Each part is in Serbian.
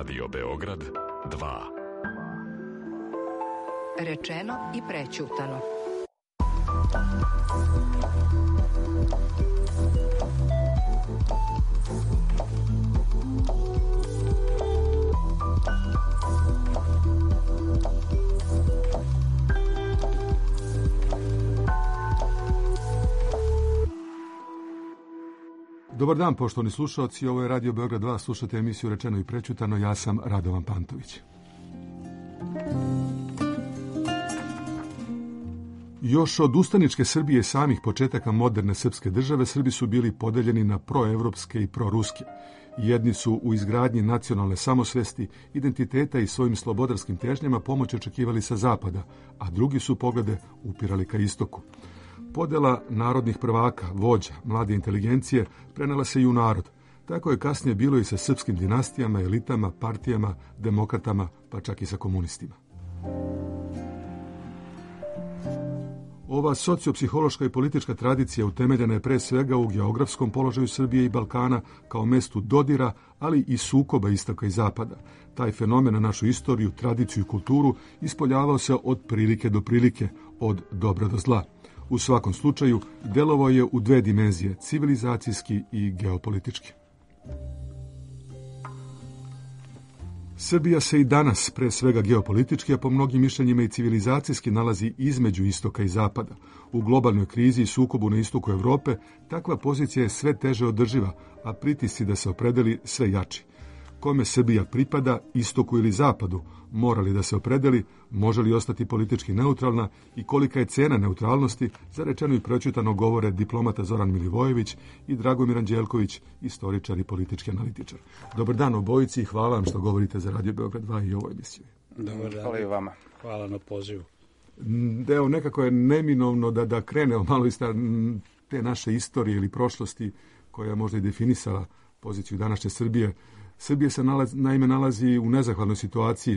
Radio Beograd 2. Rečeno i prećutano. Dobar dan, poštovani slušalci, ovo je Radio Beograd 2, slušate emisiju Rečeno i prećutano, ja sam Radovan Pantović. Još od ustaničke Srbije samih početaka moderne srpske države, Srbi su bili podeljeni na proevropske i proruske. Jedni su u izgradnji nacionalne samosvesti, identiteta i svojim slobodarskim težnjama pomoć očekivali sa zapada, a drugi su poglede upirali ka istoku. Podela narodnih prvaka, vođa, mlade inteligencije prenela se i u narod. Tako je kasnije bilo i sa srpskim dinastijama, elitama, partijama, demokratama, pa čak i sa komunistima. Ova sociopsihološka i politička tradicija utemeljena je pre svega u geografskom položaju Srbije i Balkana kao mestu dodira, ali i sukoba istoka i zapada. Taj fenomen na našu istoriju, tradiciju i kulturu ispoljavao se od prilike do prilike, od dobra do zla. U svakom slučaju, delovao je u dve dimenzije, civilizacijski i geopolitički. Srbija se i danas, pre svega geopolitički, a po mnogim mišljenjima i civilizacijski, nalazi između istoka i zapada. U globalnoj krizi i sukobu na istoku Evrope, takva pozicija je sve teže održiva, a pritisci da se opredeli sve jači. Kome Srbija pripada, istoku ili zapadu, mora li da se opredeli, može li ostati politički neutralna i kolika je cena neutralnosti, za rečeno i prećutano govore diplomata Zoran Milivojević i Dragomir Anđelković, istoričar i politički analitičar. Dobar dan obojici i hvala vam što govorite za Radio Beograd 2 i ovoj emisiji. Dobar dan. Hvala i vama. Hvala na pozivu. Evo, nekako je neminovno da krenemo malo iz te naše istorije ili prošlosti koja je možda i definisala poziciju današnje Srbije. Srbija se naime nalazi u nezahvalnoj situaciji,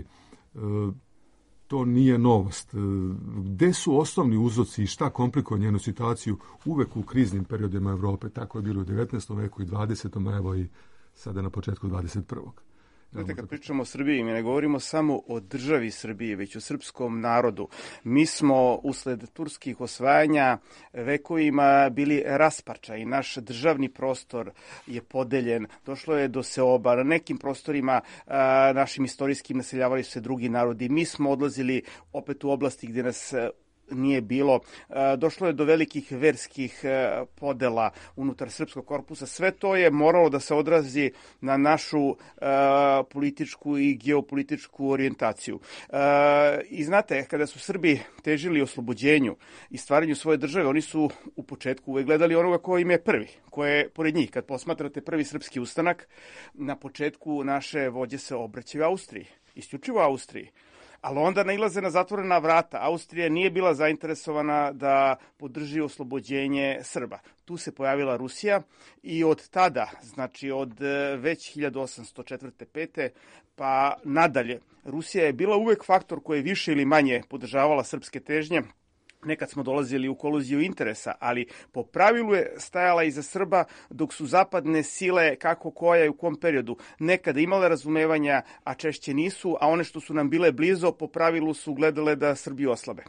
to nije novost. Gde su osnovni uzroci i šta komplikuje njenu situaciju uvek u kriznim periodima Evrope? Tako je bilo u 19. veku i 20. evo i sada na početku 21. Znate, kad pričamo o Srbiji, mi ne govorimo samo o državi Srbiji, već o srpskom narodu. Mi smo usled turskih osvajanja vekovima bili rasparča i naš državni prostor je podeljen. Došlo je do seoba. Na nekim prostorima našim istorijskim naseljavali su se drugi narodi. Mi smo odlazili opet u oblasti gdje nas nije bilo. Došlo je do velikih verskih podela unutar srpskog korpusa. Sve to je moralo da se odrazi na našu političku i geopolitičku orijentaciju. I znate, kada su Srbi težili oslobođenju i stvaranju svoje države, oni su u početku uvek gledali onoga ko im je prvi, ko je pored njih. Kad posmatrate prvi srpski ustanak, na početku naše vođe se obraćaju Austriji, isključivo Austriji. Ali onda nailaze na zatvorena vrata. Austrija nije bila zainteresovana da podrži oslobođenje Srba. Tu se pojavila Rusija i od tada, znači od već 1804. 5. pa nadalje, Rusija je bila uvek faktor koji je više ili manje podržavala srpske težnje. Nekad smo dolazili u koliziju interesa, ali po pravilu je stajala iza Srba, dok su zapadne sile, kako koja i u kom periodu, nekada imale razumevanja, a češće nisu, a one što su nam bile blizo, po pravilu su gledale da Srbiju oslabe.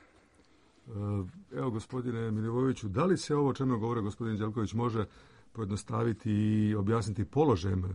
Evo, gospodine Milivojeviću, da li se ovo o čemu govore gospodin Đelković može pojednostaviti i objasniti položajem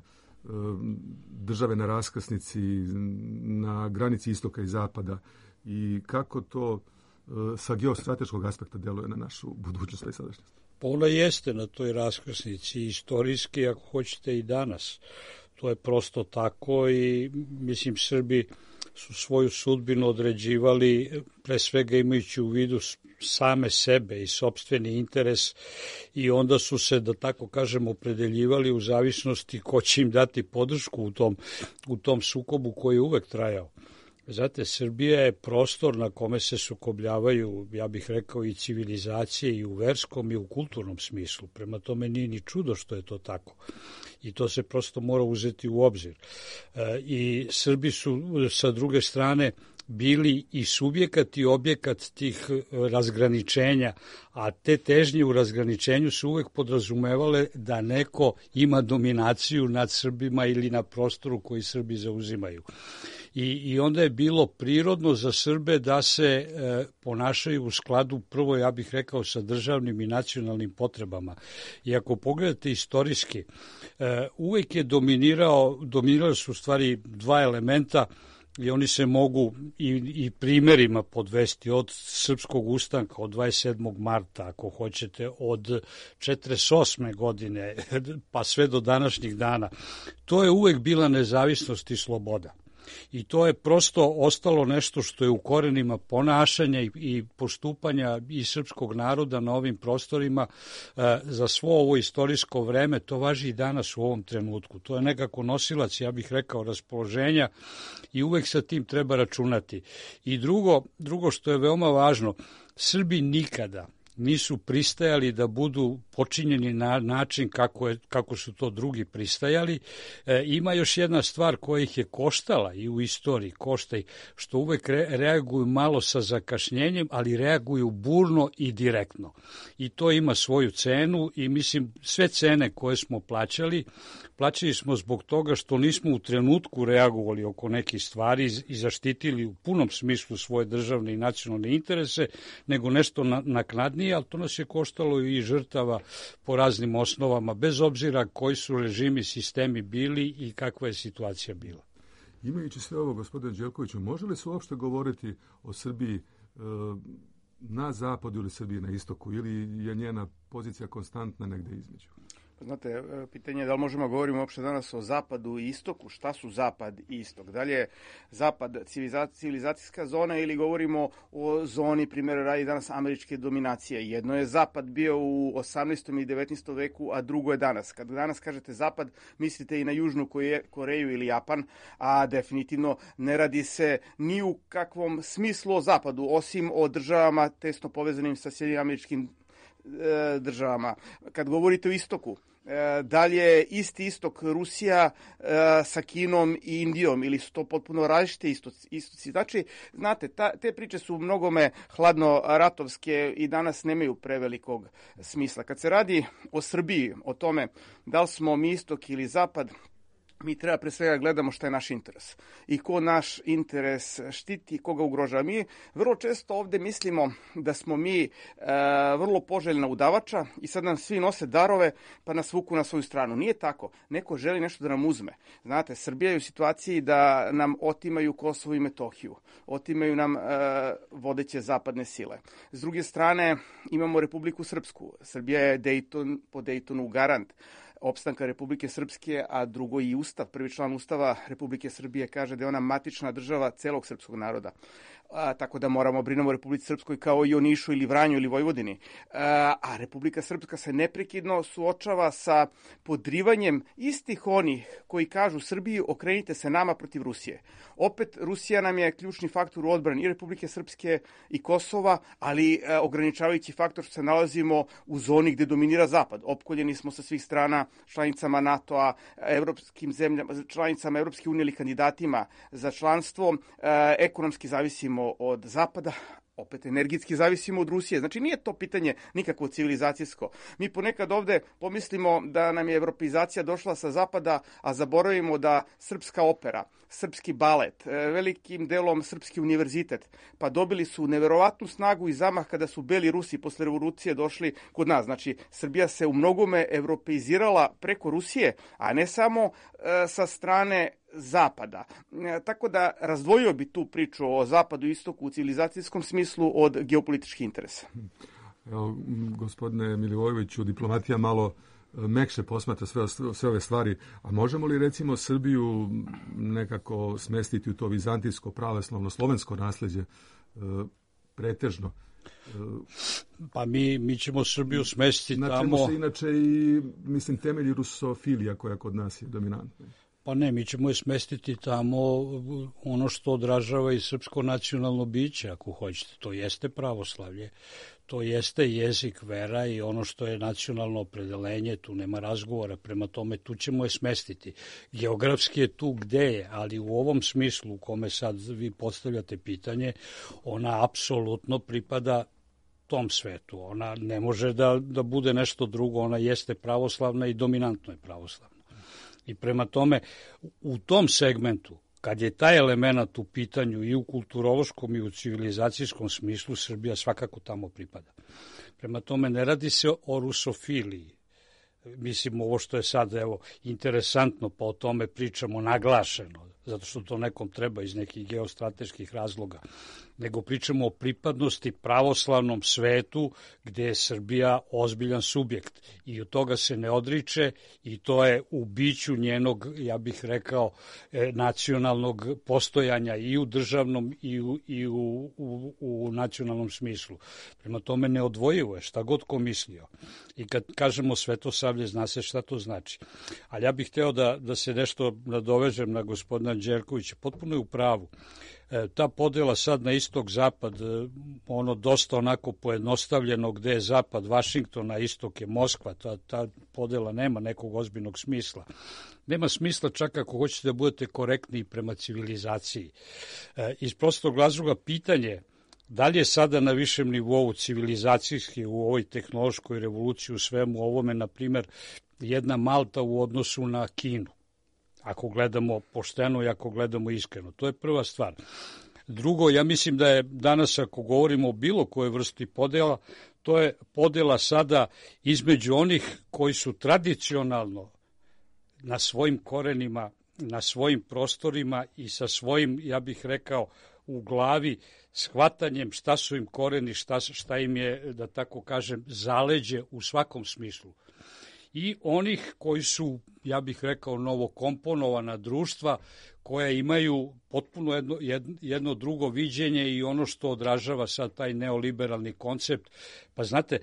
države na raskrsnici, na granici istoka i zapada i kako to sa geostrateškog aspekta deluje na našu budućnost i sadašnjost? Pa ona jeste na toj raskrsnici, istorijski, ako hoćete i danas. To je prosto tako i, mislim, Srbi su svoju sudbinu određivali, pre svega imajući u vidu same sebe i sopstveni interes, i onda su se, da tako kažemo, opredeljivali u zavisnosti ko će im dati podršku u tom sukobu koji je uvek trajao. Znate, Srbija je prostor na kome se sukobljavaju, ja bih rekao, i civilizacije i u verskom i u kulturnom smislu. Prema tome nije ni čudo što je to tako. I to se prosto mora uzeti u obzir. I Srbi su, sa druge strane, bili i subjekat i objekat tih razgraničenja, a te težnje u razgraničenju su uvek podrazumevale da neko ima dominaciju nad Srbima ili na prostoru koji Srbi zauzimaju. I onda je bilo prirodno za Srbe da se ponašaju u skladu, prvo ja bih rekao, sa državnim i nacionalnim potrebama. I ako pogledate istorijski, uvek je dominirali su u stvari dva elementa, i oni se mogu i primerima podvesti od srpskog ustanka od 27. marta, ako hoćete, od 48. godine pa sve do današnjih dana. To je uvek bila nezavisnost i sloboda. I to je prosto ostalo nešto što je u korenima ponašanja i postupanja i srpskog naroda na ovim prostorima za svo ovo istorijsko vreme. To važi i danas u ovom trenutku. To je nekako nosilac, ja bih rekao, raspoloženja i uvek sa tim treba računati. I drugo što je veoma važno, Srbi nikada nisu pristajali da budu počinjeni na način kako su to drugi pristajali. Ima još jedna stvar koja ih je koštala i u istoriji, košta ih, što uvek reaguju malo sa zakašnjenjem, ali reaguju burno i direktno. I to ima svoju cenu i mislim sve cene koje smo plaćali smo zbog toga što nismo u trenutku reagovali oko nekih stvari i zaštitili u punom smislu svoje državne i nacionalne interese, nego nešto naknadnije, ali to nas je koštalo i žrtava po raznim osnovama, bez obzira koji su režimi, sistemi bili i kakva je situacija bila. Imajući sve ovo, gospodine Đelkoviću, može li se uopšte govoriti o Srbiji na zapadu ili Srbiji na istoku, ili je njena pozicija konstantna negde između? Znate, pitanje je da li možemo govoriti uopšte danas o zapadu i istoku, šta su zapad i istok? Da li je zapad civilizacijska zona ili govorimo o zoni, primjer radi danas američke dominacije? Jedno je zapad bio u 18. i 19. veku, a drugo je danas. Kad danas kažete zapad, mislite i na Južnu Koreju ili Japan, a definitivno ne radi se ni u kakvom smislu o zapadu, osim o državama tesno povezanim sa Sjedinjenim Američkim državama. Kad govorite o istoku, dalje isti istok Rusija sa Kinom i Indijom, ili su to potpuno različite istoci. Znači, znate, te priče su mnogome hladno ratovske i danas nemaju prevelikog smisla. Kad se radi o Srbiji, o tome da li smo mi istok ili zapad, mi treba pre svega gledamo šta je naš interes i ko naš interes štiti, koga ugrožava. Mi vrlo često ovde mislimo da smo mi vrlo poželjna udavača i sad nam svi nose darove pa nas vuku na svoju stranu. Nije tako. Neko želi nešto da nam uzme. Znate, Srbija je u situaciji da nam otimaju Kosovo i Metohiju. Otimaju nam vodeće zapadne sile. S druge strane, imamo Republiku Srpsku. Srbija je po Dejtonu garant opstanka Republike Srpske, a drugo i Ustav. Prvi član Ustava Republike Srbije kaže da je ona matična država celog srpskog naroda. Tako da moramo brinemo o Republici Srpskoj kao i o Nišu ili Vranju ili Vojvodini. A Republika Srpska se neprekidno suočava sa podrivanjem istih onih koji kažu Srbiji okrenite se nama protiv Rusije. Opet Rusija nam je ključni faktor u odbrani i Republike Srpske i Kosova, ali ograničavajući faktor što se nalazimo u zoni gde dominira Zapad. Opkoljeni smo sa svih strana članicama NATO-a, evropskim zemljama, članicama Evropske unije ili kandidatima za članstvo, ekonomski zavisimo od Zapada, opet energetski zavisimo od Rusije. Znači nije to pitanje nikakvo civilizacijsko. Mi ponekad ovde pomislimo da nam je evropeizacija došla sa zapada, a zaboravimo da srpska opera, srpski balet, velikim delom srpski univerzitet, pa dobili su neverovatnu snagu i zamah kada su beli Rusi posle revolucije došli kod nas. Znači Srbija se u mnogome evropeizirala preko Rusije, a ne samo sa strane Zapada. Tako da razdvojio bi tu priču o Zapadu i Istoku u civilizacijskom smislu od geopolitičkih interesa. Evo, gospodine Milivojeviću, diplomatija malo mekše posmatra sve ove stvari, a možemo li recimo Srbiju nekako smestiti u to vizantijsko, pravoslavno, slovensko nasleđe pretežno? Pa mi ćemo Srbiju smestiti na tamo. Na čemu se inače i, mislim, temelji rusofilija koja kod nas je dominantna. Pa ne, mi ćemo je smestiti tamo ono što odražava i srpsko nacionalno biće, ako hoćete. To jeste pravoslavlje, to jeste jezik, vera i ono što je nacionalno opredelenje, tu nema razgovora, prema tome tu ćemo je smestiti. Geografski je tu gde je, ali u ovom smislu u kome sad vi postavljate pitanje, ona apsolutno pripada tom svetu. Ona ne može da bude nešto drugo, ona jeste pravoslavna i dominantno je pravoslavna. I prema tome, u tom segmentu, kad je taj element u pitanju i u kulturološkom i u civilizacijskom smislu, Srbija svakako tamo pripada. Prema tome, ne radi se o rusofiliji. Mislim, ovo što je sad interesantno, pa o tome pričamo naglašeno, zato što to nekom treba iz nekih geostrateških razloga, nego pričamo o pripadnosti pravoslavnom svetu gde je Srbija ozbiljan subjekt i od toga se ne odriče i to je u biću njenog, ja bih rekao, nacionalnog postojanja i u državnom i u nacionalnom smislu. Prema tome neodvojivo je šta god ko mislio. I kad kažemo Svetosavlje, zna se šta to znači. Ali ja bih hteo da se nešto nadovežem na gospodina Đerkovića. Potpuno je u pravu. Ta podela sad na istok-zapad, ono dosta onako pojednostavljeno gde je zapad Vašingtona, istok je Moskva, ta podela nema nekog ozbiljnog smisla. Nema smisla čak ako hoćete da budete korektni prema civilizaciji. Iz prostog razloga pitanje da li je sada na višem nivou civilizacijski u ovoj tehnološkoj revoluciji u svemu ovome, na primer, jedna Malta u odnosu na Kinu. Ako gledamo pošteno i ako gledamo iskreno. To je prva stvar. Drugo, ja mislim da je danas, ako govorimo o bilo kojoj vrsti podela, to je podela sada između onih koji su tradicionalno na svojim korenima, na svojim prostorima i sa svojim, ja bih rekao, u glavi shvatanjem šta su im koreni, šta im je, da tako kažem, zaleđe u svakom smislu. I onih koji su, ja bih rekao, novokomponovana društva koja imaju potpuno jedno drugo viđenje i ono što odražava sad taj neoliberalni koncept. Pa znate,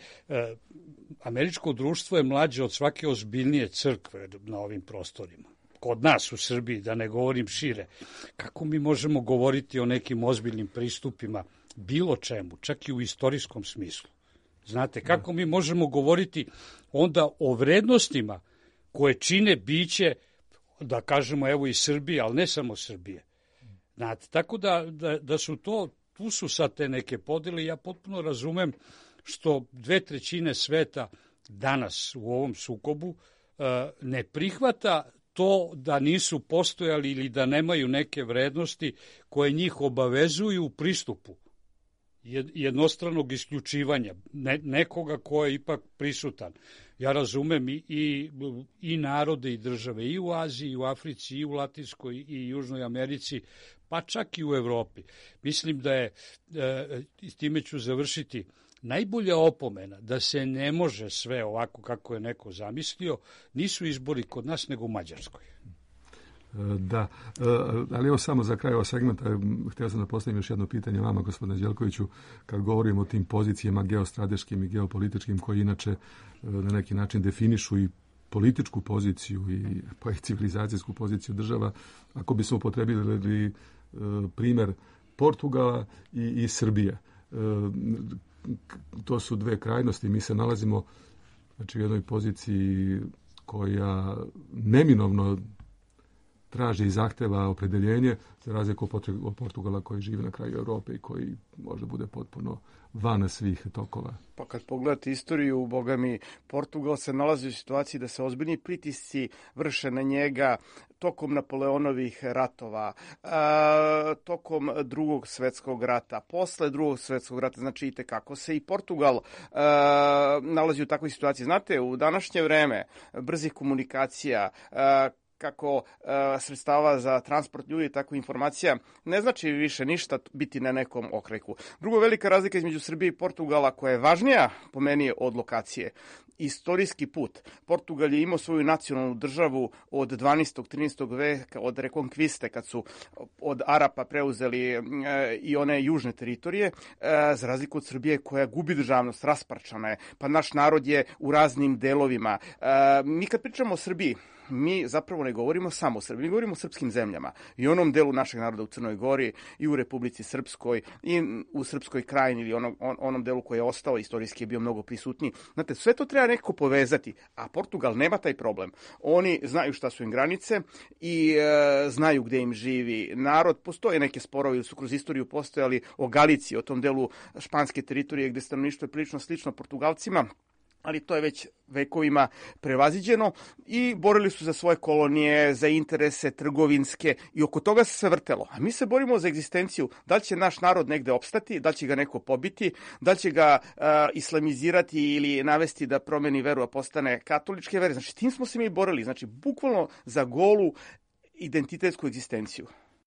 američko društvo je mlađe od svake ozbiljnije crkve na ovim prostorima. Kod nas u Srbiji, da ne govorim šire. Kako mi možemo govoriti o nekim ozbiljnim pristupima, bilo čemu, čak i u istorijskom smislu? Znate, kako mi možemo govoriti onda o vrednostima koje čine biće, da kažemo, evo i Srbije, ali ne samo Srbije. Znate, tako da su tu su sad te neke podele. Ja potpuno razumem što 2/3 sveta danas u ovom sukobu ne prihvata to da nisu postojali ili da nemaju neke vrednosti koje njih obavezuju u pristupu jednostranog isključivanja nekoga ko je ipak prisutan. Ja razumem i narode i države i u Aziji, i u Africi, i u Latinskoj i Južnoj Americi, pa čak i u Evropi. Mislim da je, s time ću završiti, najbolja opomena da se ne može sve ovako kako je neko zamislio, nisu izbori kod nas nego u Mađarskoj. Da, ali evo samo za kraj ovog segmenta, htio sam da postavim još jedno pitanje vama, gospodine Đelkoviću, kad govorimo o tim pozicijama geostrateškim i geopolitičkim koji inače na neki način definišu i političku poziciju i civilizacijsku poziciju država, ako bismo upotrebili primer Portugala i Srbije. To su dve krajnosti, mi se nalazimo znači, u jednoj poziciji koja neminovno traži i zahteva opredeljenje, za razliku od Portugala koji živi na kraju Evrope i koji možda bude potpuno van svih tokova. Pa kad pogledate istoriju, boga mi, Portugal se nalazi u situaciji da se ozbiljni pritisci vrše na njega tokom Napoleonovih ratova, tokom Drugog svetskog rata, posle Drugog svetskog rata, znači i tekako se i Portugal nalazi u takvoj situaciji. Znate, u današnje vreme brzih komunikacija, kako sredstava za transport ljudi, tako informacija, ne znači više ništa biti na nekom okrajku. Drugo, velika razlika između Srbije i Portugala, koja je važnija po meni od lokacije, istorijski put. Portugal je imao svoju nacionalnu državu od 12. 13. veka, od rekonkviste, kad su od Arapa preuzeli i one južne teritorije, za razliku od Srbije koja gubi državnost, rasparčana je, pa naš narod je u raznim delovima. Mi kad pričamo o Srbiji, mi zapravo ne govorimo samo o Srbiji, mi govorimo o srpskim zemljama i onom delu našeg naroda u Crnoj Gori i u Republici Srpskoj i u Srpskoj krajini ili onom delu koji je ostao, istorijski je bio mnogo prisutniji. Znate, sve to treba nekako povezati, a Portugal nema taj problem. Oni znaju šta su im granice i znaju gde im živi narod. Postoje neke sporovi ili su kroz istoriju postojali o Galiciji, o tom delu španske teritorije gde stanovništvo je prilično slično Portugalcima, ali to je već vekovima prevaziđeno i borili su za svoje kolonije, za interese trgovinske i oko toga se sve vrtelo. A mi se borimo za egzistenciju, da li će naš narod negde opstati, da li će ga neko pobiti, da li će ga islamizirati ili navesti da promeni veru, a postane katoličke vere. Znači, tim smo se mi borili, znači, bukvalno za golu identitetsku egzistenciju.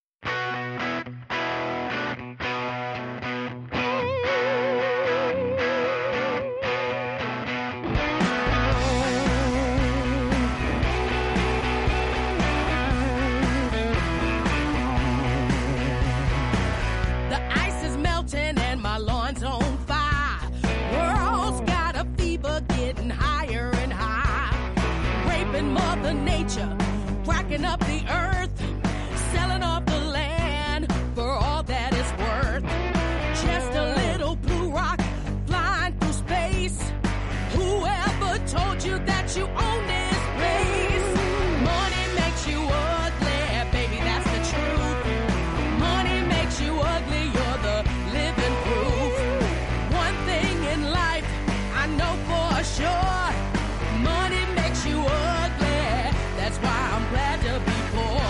Cracking up the earth, selling off the land for all that it's worth. Just a little blue rock flying through space. Whoever told you that you own this place? Money makes you ugly, baby, that's the truth. Money makes you ugly, you're the living proof. One thing in life I know for sure, money makes you ugly. That's why I'm glad to be poor.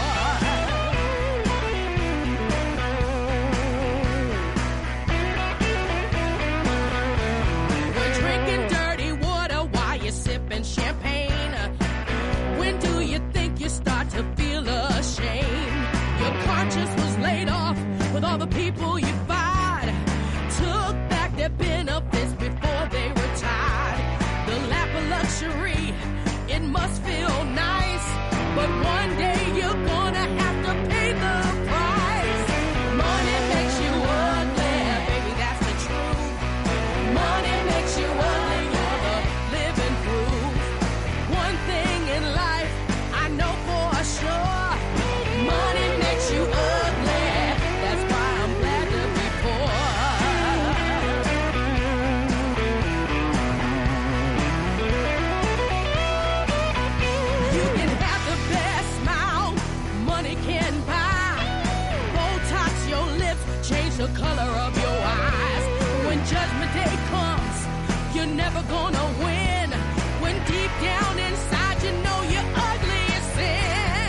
We're drinking dirty water while you're sipping champagne. When do you think you start to feel ashamed? Your conscience was laid off with all the people you fired. Took back their benefits before they retired. The lap of luxury, it must feel nice, but one day you're gonna have to pay the price. Money makes you ugly, baby, that's the truth. Money makes you ugly, you're the living proof. One thing in life I know for sure, money makes you ugly. That's why I'm glad to be poor. You can have the best smile money can buy. Botox your lips, change the color of your eyes. When judgment day comes, you're never gonna win. When deep down inside you know you're ugly as sin.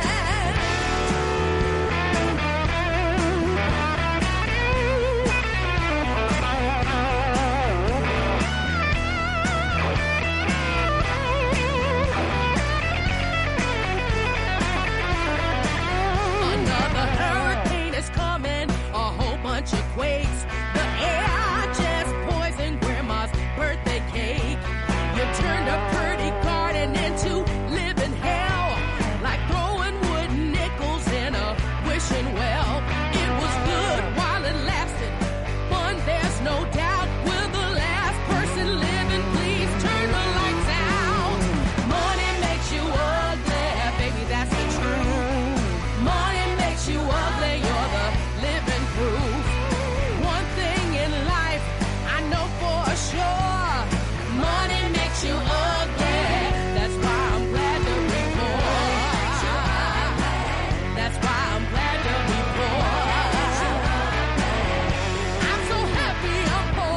Another hurricane is coming, a whole bunch of quakes. The air just poisoned grandma's birthday cake. You turned a pretty garden into living hell, like throwing wooden nickels in a wishing well. It was good while it lasted, fun there's no doubt. Will the last person living please turn the lights out? Money makes you ugly, baby, that's the truth. Money makes you ugly, you're the living proof. One thing in life I know for sure, money makes you ugly. That's why I'm glad to be poor. That's why I'm glad to be poor. I'm so happy I'm poor.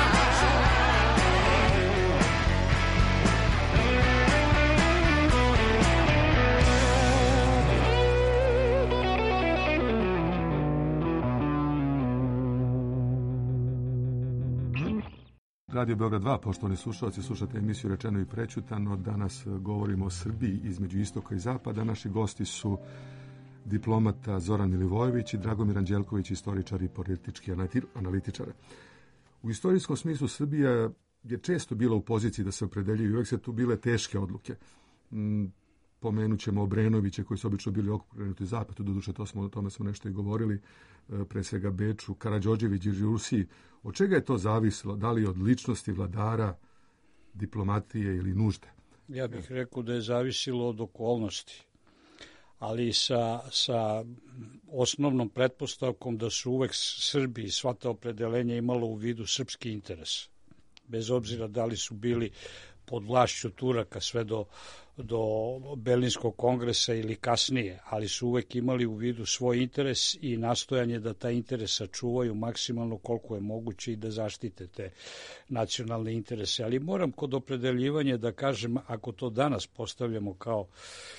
Radio Beograd 2, poštovani slušalci, slušate emisiju Rečeno i prećutano. Danas govorimo o Srbiji između istoka i zapada. Naši gosti su diplomata Zoran Milivojević i Dragomir Anđelković, istoričar i politički analitičar. U istorijskom smislu Srbija je često bila u poziciji da se opredeljuje i uvek se tu bile teške odluke. Pomenut ćemo Obrenoviće koji su obično bili okrenuti zapadu, doduše o tome smo nešto i govorili, pre svega Beču, Karađorđević i Rusiji. Od čega je to zavisilo? Da li od ličnosti vladara, diplomatije ili nužde? Ja bih rekao da je zavisilo od okolnosti, ali sa osnovnom pretpostavkom da su uvek Srbi i sva ta opredelenja imalo u vidu srpski interes. Bez obzira da li su bili pod vlašću Turaka sve do Berlinskog kongresa ili kasnije, ali su uvek imali u vidu svoj interes i nastojanje da taj interes sačuvaju maksimalno koliko je moguće i da zaštite te nacionalne interese. Ali moram kod opredeljivanja da kažem, ako to danas postavljamo kao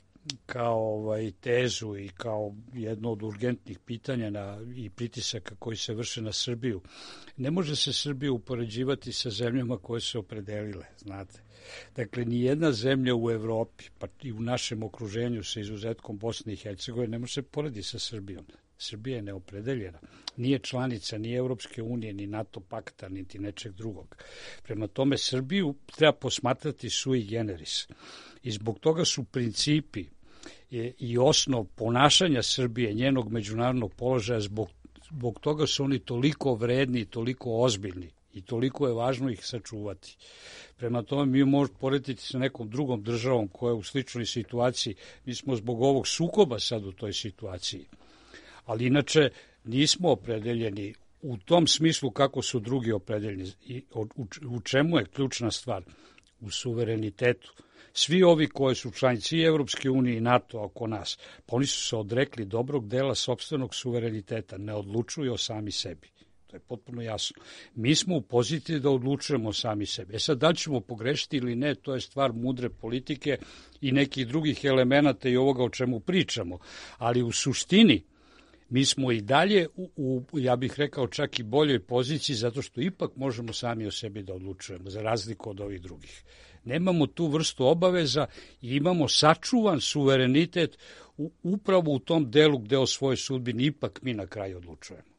tezu i kao jedno od urgentnih pitanja i pritisaka koji se vrše na Srbiju, ne može se Srbiju upoređivati sa zemljama koje se opredelile, znate. Dakle, ni jedna zemlja u Evropi, pa i u našem okruženju sa izuzetkom Bosne i Hercegovine, ne može se porediti sa Srbijom. Srbija je neopredeljena. Nije članica ni Evropske unije, ni NATO pakta, niti nečeg drugog. Prema tome, Srbiju treba posmatrati sui generis. I zbog toga su principi i osnov ponašanja Srbije, njenog međunarodnog položaja, zbog toga su oni toliko vredni i toliko ozbiljni i toliko je važno ih sačuvati. Prema tome, mi možemo porediti sa nekom drugom državom koja je u sličnoj situaciji. Mi smo zbog ovog sukoba sad u toj situaciji. Ali inače nismo opredeljeni u tom smislu kako su drugi opredeljeni. I u čemu je ključna stvar? U suverenitetu. Svi ovi koji su članici i Evropske unije i NATO oko nas, pa oni su se odrekli dobrog dela sopstvenog suvereniteta, ne odlučuju o sami sebi. To je potpuno jasno. Mi smo u poziciji da odlučujemo sami sebi. Sad, da li ćemo pogrešiti ili ne, to je stvar mudre politike i nekih drugih elemenata i ovoga o čemu pričamo. Ali u suštini, mi smo i dalje ja bih rekao, čak i boljoj poziciji, zato što ipak možemo sami o sebi da odlučujemo, za razliku od ovih drugih. Nemamo tu vrstu obaveza i imamo sačuvan suverenitet upravo u tom delu gde o svojoj sudbini ipak mi na kraju odlučujemo.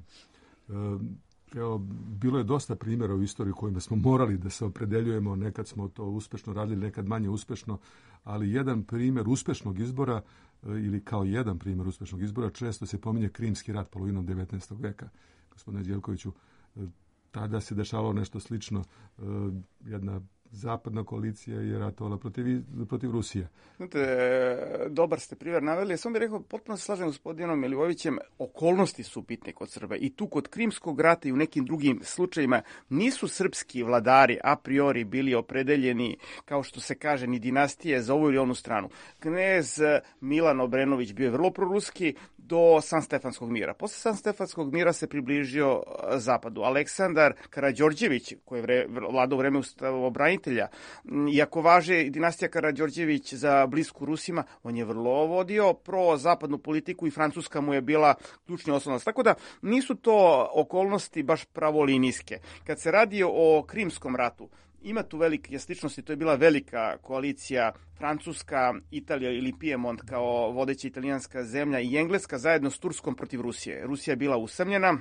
Evo, bilo je dosta primjera u istoriji kojima smo morali da se opredeljujemo, nekad smo to uspešno radili, nekad manje uspešno, ali jedan primjer uspešnog izbora ili kao jedan primjer uspešnog izbora često se pominje Krimski rat polovinom 19. veka. Gospodine Đelkoviću, tada se dešavalo nešto slično, jedna zapadna koalicija je ratovala protiv Rusije. Znate, dobar ste primjer naveli. Samo bih rekao, potpuno se slažem gospodinom Milivojevićem, okolnosti su bitne kod Srba. I tu kod Krimskog rata i u nekim drugim slučajima nisu srpski vladari a priori bili opredeljeni, kao što se kaže, ni dinastije za ovu ili onu stranu. Knez Milan Obrenović bio je vrlo proruski do Sanstefanskog mira. Posle Sanstefanskog mira se približio zapadu. Aleksandar Karađorđević, koji je vladao u vreme ustavobranitelja, iako važe dinastija Karađorđević za blisku Rusima, on je vrlo vodio pro-zapadnu politiku i Francuska mu je bila ključni oslonac. Tako da nisu to okolnosti baš pravolinijske. Kad se radi o Krimskom ratu, ima tu velike sličnosti, to je bila velika koalicija Francuska, Italija ili Piemont kao vodeća italijanska zemlja i Engleska zajedno s Turskom protiv Rusije. Rusija je bila usamljena,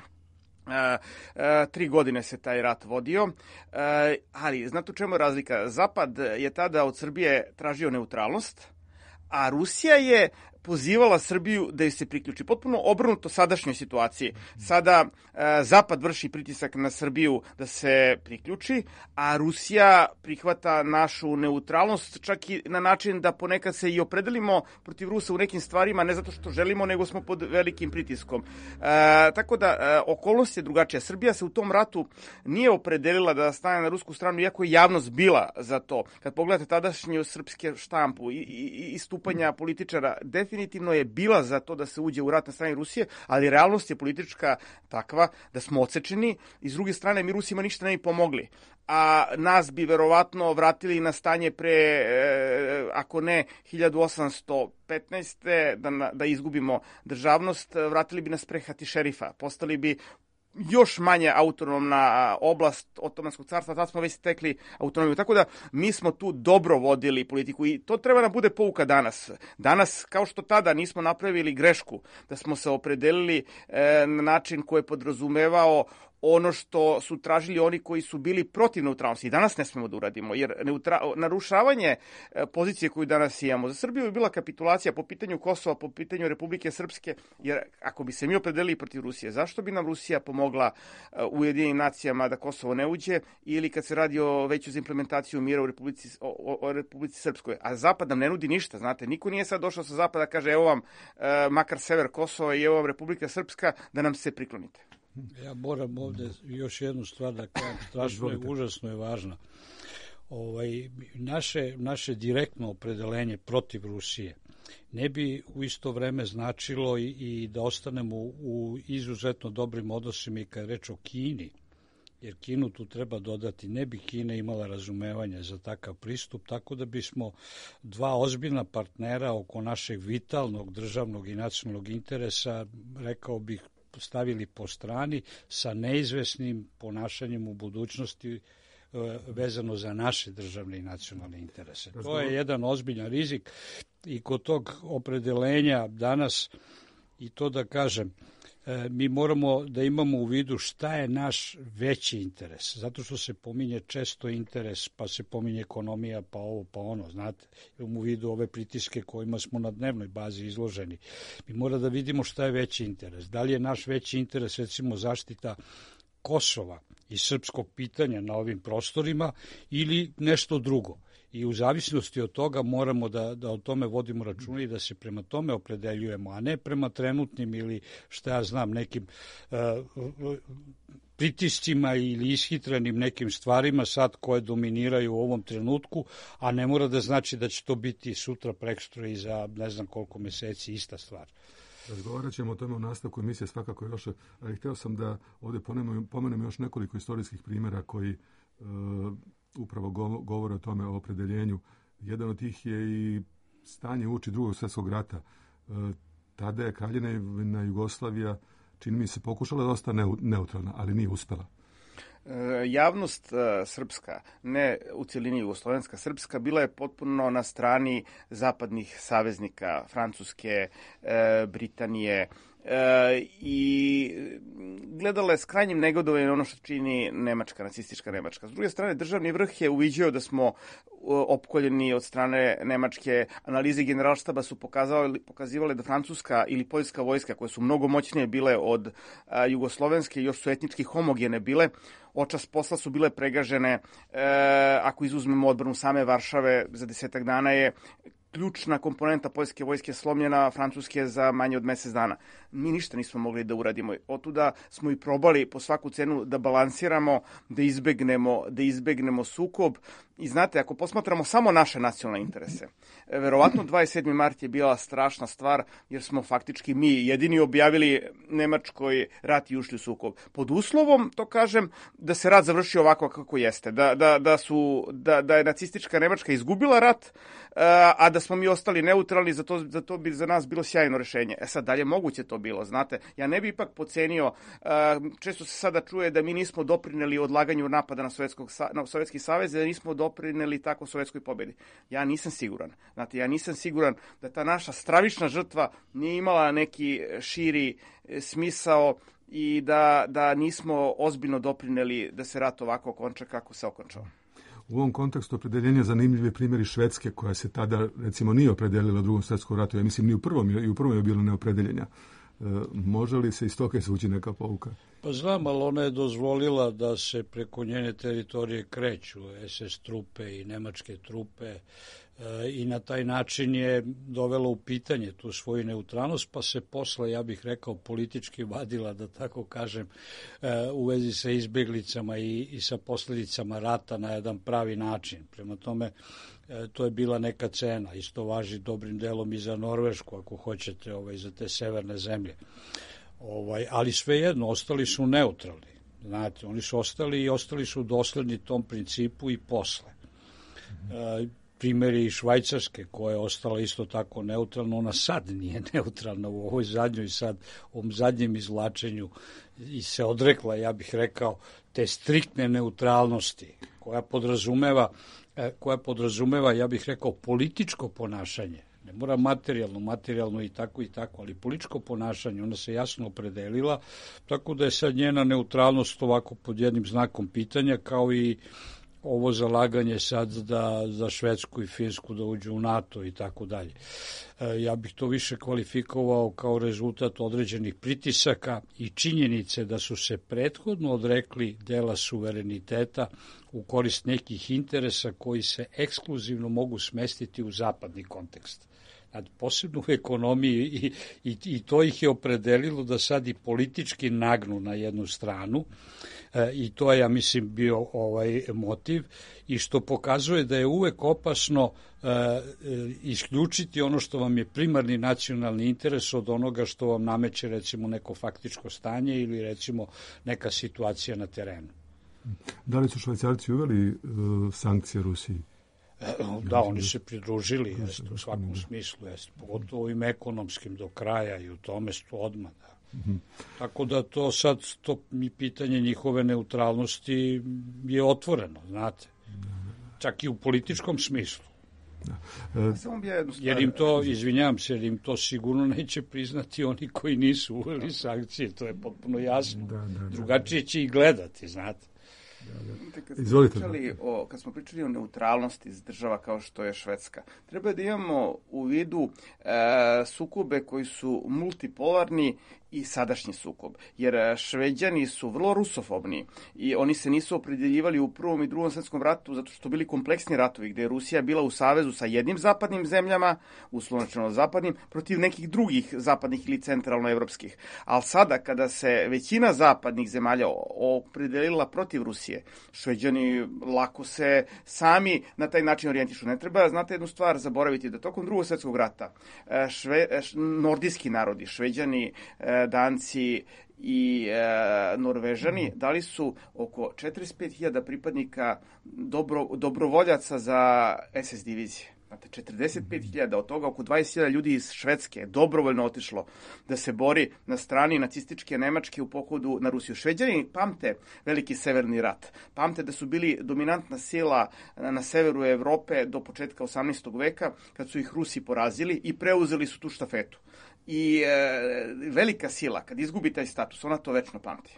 3 godine se taj rat vodio, ali znate u čemu je razlika? Zapad je tada od Srbije tražio neutralnost, a Rusija je pozivala Srbiju da joj se priključi. Potpuno obrnuto sadašnjoj situaciji. Sada Zapad vrši pritisak na Srbiju da se priključi, a Rusija prihvata našu neutralnost čak i na način da ponekad se i opredelimo protiv Rusa u nekim stvarima, ne zato što želimo, nego smo pod velikim pritiskom. Tako da okolnost je drugačija. Srbija se u tom ratu nije opredelila da stane na rusku stranu, iako je javnost bila za to. Kad pogledate tadašnju srpske štampu i istupanja političara, definitivno je bila za to da se uđe u rat na strani Rusije, ali realnost je politička takva da smo odsečeni i s druge strane mi Rusima ništa ne bi pomogli. A nas bi verovatno vratili na stanje pre, ako ne 1815. da izgubimo državnost, vratili bi nas pre Hatišerifa, postali bi još manje autonomna oblast Otomanskog carstva, tad smo već stekli autonomiju. Tako da mi smo tu dobro vodili politiku i to treba nam bude pouka danas. Danas, kao što tada nismo napravili grešku, da smo se opredelili na način koji je podrazumevao ono što su tražili oni koji su bili protiv neutralnosti. I danas ne smemo da uradimo, jer narušavanje pozicije koju danas imamo za Srbiju je bila kapitulacija po pitanju Kosova, po pitanju Republike Srpske, jer ako bi se mi opredelili protiv Rusije, zašto bi nam Rusija pomogla u Ujedinjenim nacijama da Kosovo ne uđe, ili kad se radi o veću za implementaciju mira u Republici Srpskoj. A Zapad nam ne nudi ništa, znate, niko nije sad došao sa Zapada, kaže evo vam makar sever Kosova i evo vam Republika Srpska, da nam se priklonite. Ja moram ovde još jednu stvar da kažem, strašno je, užasno je važna. Naše direktno opredelenje protiv Rusije ne bi u isto vreme značilo i da ostanemo u izuzetno dobrim odnosima i kad je reč o Kini, jer Kinu tu treba dodati, ne bi Kina imala razumevanja za takav pristup, tako da bismo dva ozbiljna partnera oko našeg vitalnog državnog i nacionalnog interesa, rekao bih, stavili po strani sa neizvesnim ponašanjem u budućnosti vezano za naše državne i nacionalne interese. To je jedan ozbiljan rizik i kod tog opredelenja danas, i to da kažem, mi moramo da imamo u vidu šta je naš veći interes, zato što se pominje često interes, pa se pominje ekonomija, pa ovo, pa ono, znate, imamo u vidu ove pritiske kojima smo na dnevnoj bazi izloženi. Mi moramo da vidimo šta je veći interes. Da li je naš veći interes, recimo, zaštita Kosova i srpskog pitanja na ovim prostorima ili nešto drugo. I u zavisnosti od toga moramo da o tome vodimo računa i da se prema tome opredeljujemo, a ne prema trenutnim ili šta ja znam nekim pritiscima ili ishitrenim nekim stvarima sad koje dominiraju u ovom trenutku, a ne mora da znači da će to biti sutra, prekstra i za ne znam koliko meseci ista stvar. Razgovarat ćemo o tome u nastavku emisije svakako još, ali hteo sam da ovdje pomenem još nekoliko istorijskih primjera koji upravo govore o tome, o opredeljenju. Jedan od tih je i stanje uoči Drugog svjetskog rata. Tada je Kraljevina Jugoslavija, čini mi se, pokušala da ostane neutralna, ali nije uspela. Javnost srpska, ne u cjelini jugoslovenska srpska, bila je potpuno na strani zapadnih saveznika, Francuske, Britanije, i gledala je s krajnjim negodovanjem ono što čini Nemačka, nacistička Nemačka. S druge strane, državni vrh je uviđao da smo opkoljeni od strane Nemačke. Analize generalštaba su pokazivale da francuska ili poljska vojska, koje su mnogo moćnije bile od jugoslovenske, još su etnički homogene bile, očas posla su bile pregažene. Ako izuzmemo odbranu same Varšave, za 10 dana je ključna komponenta poljske vojske slomljena, francuske za manje od mjesec dana. Mi ništa nismo mogli da uradimo. Otuda smo i probali po svaku cenu da balansiramo, da izbegnemo sukob. I znate, ako posmatramo samo naše nacionalne interese, verovatno 27. mart je bila strašna stvar, jer smo faktički mi jedini objavili Nemačkoj rat i ušli u sukob. Pod uslovom, to kažem, da se rat završi ovako kako jeste. Da je nacistička Nemačka izgubila rat, a da smo mi ostali neutralni, za to bi za nas bilo sjajno rešenje. Sad, dalje moguće to bilo, znate. Ja ne bi ipak pocenio, često se sada čuje da mi nismo doprineli odlaganju napada na Sovjetski savez, da nismo doprineli tako sovjetskoj pobjedi. Ja nisam siguran. Znate, ja nisam siguran da ta naša stravična žrtva nije imala neki širi smisao i da nismo ozbiljno doprineli da se rat ovako okonča kako se okončao. U ovom kontekstu opredeljenja zanimljiv je primjer Švedske, koja se tada, recimo, nije opredelila u Drugom svjetskom ratu. Ja mislim, i u prvom je bilo neopredeljenja. Može li se iz toga izvući neka pouka? Pa znam, ali ona je dozvolila da se preko njene teritorije kreću SS trupe i nemačke trupe i na taj način je dovela u pitanje tu svoju neutralnost, pa se posle, ja bih rekao, politički vadila, da tako kažem, u vezi sa izbjeglicama i sa posljedicama rata na jedan pravi način. Prema tome, to je bila neka cena. Isto važi dobrim delom i za Norvešku, ako hoćete, za te severne zemlje. Ali svejedno, ostali su neutralni. Znate, oni su ostali su dosledni tom principu i posle. Primjer je i Švajcarske, koja je ostala isto tako neutralna. Ona sad nije neutralna u ovom zadnjem izvlačenju i se odrekla, ja bih rekao, te striktne neutralnosti koja podrazumeva, ja bih rekao, političko ponašanje. ne mora materijalno i tako, ali političko ponašanje, ona se jasno opredelila, tako da je sad njena neutralnost ovako pod jednim znakom pitanja, kao i ovo zalaganje sad za Švedsku i Finsku da uđu u NATO i tako dalje. Ja bih to više kvalifikovao kao rezultat određenih pritisaka i činjenice da su se prethodno odrekli dela suvereniteta u korist nekih interesa koji se ekskluzivno mogu smestiti u zapadni kontekst. Posebno u ekonomiji i to ih je opredelilo da sad i politički nagnu na jednu stranu i to je, ja mislim, bio motiv i što pokazuje da je uvek opasno isključiti ono što vam je primarni nacionalni interes od onoga što vam nameće recimo neko faktičko stanje ili recimo neka situacija na terenu. Da li su Švajcarci uveli sankcije Rusiji? Da, oni se pridružili, u svakom smislu, pogotovo ovim ekonomskim do kraja i u tome su odmah. Tako da to sad, mi pitanje njihove neutralnosti je otvoreno, znate, čak i u političkom smislu. Jer im to, izvinjavam se, jer im to sigurno neće priznati oni koji nisu uveli sankcije, to je potpuno jasno. Drugačije će i gledati, znate. Kad smo pričali o neutralnosti država kao što je Švedska, treba da imamo u vidu sukobe koji su multipolarni i sadašnji sukob. Jer Šveđani su vrlo rusofobni i oni se nisu opredeljivali u Prvom i Drugom svetskom ratu zato što bili kompleksni ratovi gde je Rusija bila u savezu sa jednim zapadnim zemljama, uslovno zapadnim, protiv nekih drugih zapadnih ili centralnoevropskih. Ali sada kada se većina zapadnih zemalja opredelila protiv Rusije, Šveđani lako se sami na taj način orijentišu. Ne treba, znate, jednu stvar zaboraviti, da tokom Drugog svjetskog rata nordijski narodi, Šveđani, Danci i Norvežani dali su oko 45.000 pripadnika dobrovoljaca za SS divizije. Znate, 45.000, od toga oko 20.000 ljudi iz Švedske je dobrovoljno otišlo da se bori na strani nacističke Nemačke u pohodu na Rusiju. Šveđani pamte veliki severni rat. Pamte da su bili dominantna sila na severu Evrope do početka 18. veka, kad su ih Rusi porazili i preuzeli su tu štafetu. I velika sila, kad izgubi taj status, ona to večno pamti.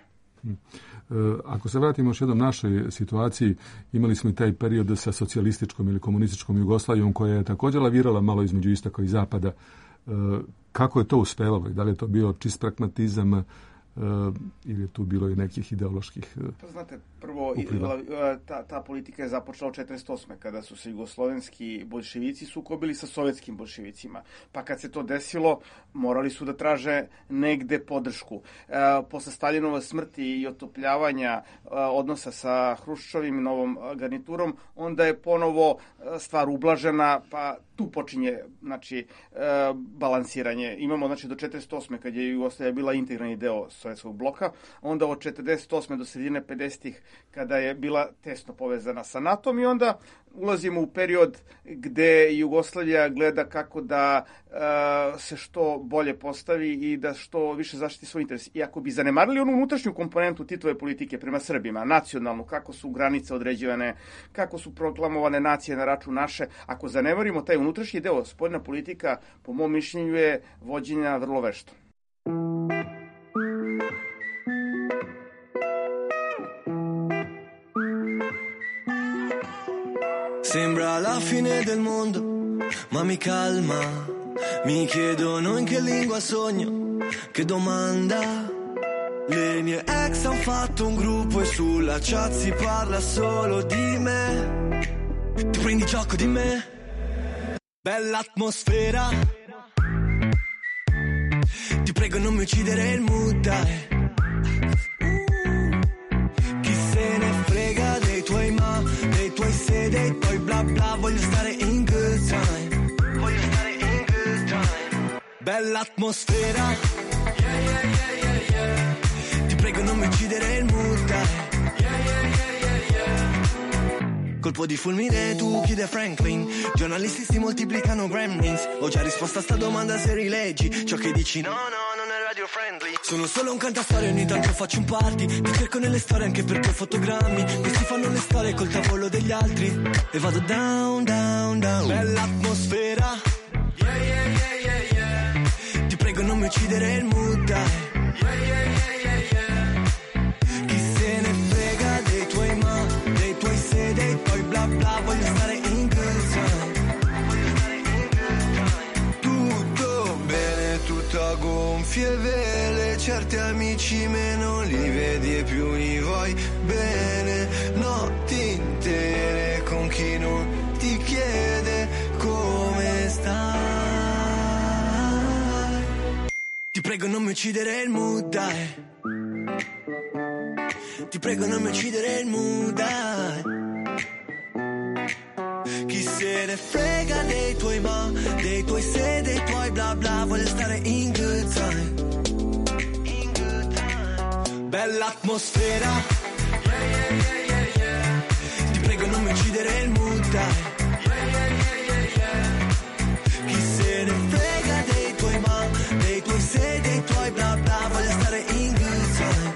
Ako se vratimo još jednom našoj situaciji, imali smo i taj period sa socijalističkom ili komunističkom Jugoslavijom koja je također lavirala malo između istoka i zapada. Kako je to uspevalo? Da li je to bio čist pragmatizam ili je tu bilo i nekih ideoloških pa znate, prvo ta politika je započela od 1948. kada su se jugoslovenski boljševici sukobili sa sovjetskim boljševicima. Pa kad se to desilo, morali su da traže negde podršku. Posle Staljinove smrti i otopljavanja odnosa sa Hruščovim i novom garniturom, onda je ponovo stvar ublažena, pa tu počinje balansiranje. Imamo do 1948. kad je Jugoslavija bila integralni deo sovjetskog bloka, onda od 1948. do sredine 50-ih kada je bila tesno povezana sa NATO-om i onda ulazimo u period gde Jugoslavija gleda kako da se što bolje postavi i da što više zaštiti svoj interes. I ako bi zanemarili onu unutrašnju komponentu Titove politike prema Srbima, nacionalnu, kako su granice određivane, kako su proklamovane nacije na račun naše, ako zanemarimo taj unutrašnji deo, spoljna politika, po mom mišljenju, je vođenja vrlo vešto. Sembra la fine del mondo, ma mi calma. Mi chiedono in che lingua sogno, che domanda. Le mie ex han fatto un gruppo e sulla chat si parla solo di me. Ti prendi gioco di me? Bella atmosfera. Ti prego non mi uccidere il mood, dai. Chi se ne frega dei tuoi ma, dei tuoi se, dei tuoi bla bla. Voglio stare in good time. Voglio stare in good time. Bella atmosfera. Yeah, yeah, yeah, yeah, yeah. Ti prego non mi uccidere il mood, dai. Yeah, yeah, yeah, yeah, yeah. Colpo di fulmine, tu chiudi a Franklin. Giornalisti si moltiplicano gremlins. Ho già risposto a sta domanda se rileggi ciò che dici. No, no, non è radio friendly. Sono solo un cantastorie, ogni tanto faccio un party. Ti cerco nelle storie anche per tuoi fotogrammi. Questi fanno le storie col tavolo degli altri. E vado down, down, down. Bella atmosfera. Yeah, yeah. mi uccidere il mood, dai. Chi se ne frega dei tuoi ma, dei tuoi se, dei tuoi bla bla, voglio stare in good time. Tutto bene, tutto a gonfie vele, certi amici meno li vedi e più li vuoi bene. Notti intere con chi non ti chiede come stai. Ti prego non mi uccidere il mood, dai. Ti prego non mi uccidere il mood, dai. Chi se ne frega dei tuoi ma, dei tuoi se, dei tuoi bla bla, voglio stare in good time. In good time. Bella atmosfera. Ti prego non mi uccidere il mood, dai. Chi se ne frega dei tuoi ma, dei tuoi se, dei tuoi bla bla, voglio stare in good time.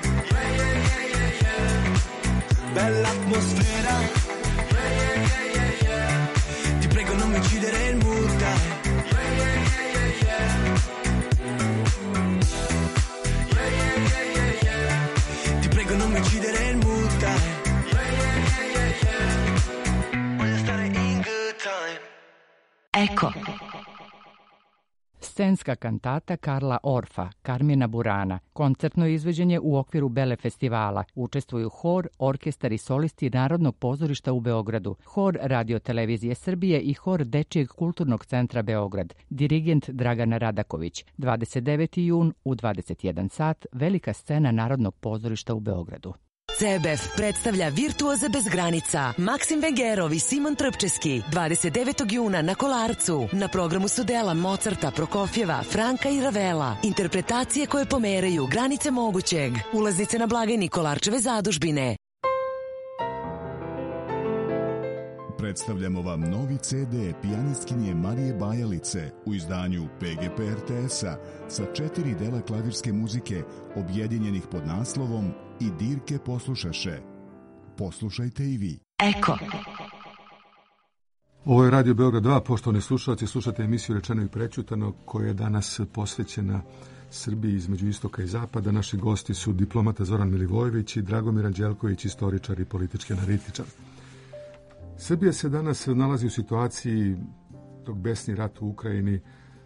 Bella atmosfera. Ti prego non mi uccidere il mood, dai. Ti prego non mi uccidere il mood, dai. Voglio stare in good time. Eko. Scenska kantata Karla Orfa, Karmina Burana, koncertno izvođenje u okviru Bele festivala. Učestvuju hor, orkestar i solisti Narodnog pozorišta u Beogradu, hor Radio Televizije Srbije i hor Dečijeg kulturnog centra Beograd. Dirigent Dragana Radaković. 29. jun u 21 sat, velika scena Narodnog pozorišta u Beogradu. CBF predstavlja Virtuoze bez granica. Maksim Vengerov i Simon Trpčeski 29. juna na Kolarcu. Na programu su dela Mozarta, Prokofjeva, Franka i Ravela. Interpretacije koje pomeraju granice mogućeg. Ulaznice na blagajni Kolarčeve zadužbine. Predstavljamo vam novi CD pijanistkinje Marije Bajalice u izdanju PGP RTS-a sa 4 dela klavirske muzike objedinjenih pod naslovom I dirke poslušaše. Poslušajte i vi. Eko. Ovo je Radio Beograd 2, poštovani slušalci, slušate emisiju Rečeno i prećutano koja je danas posvećena Srbiji između istoka i zapada. Naši gosti su diplomata Zoran Milivojević i Dragomir Anđelković, istoričar i politički analitičar. Srbija se danas nalazi u situaciji tog besni rat u Ukrajini,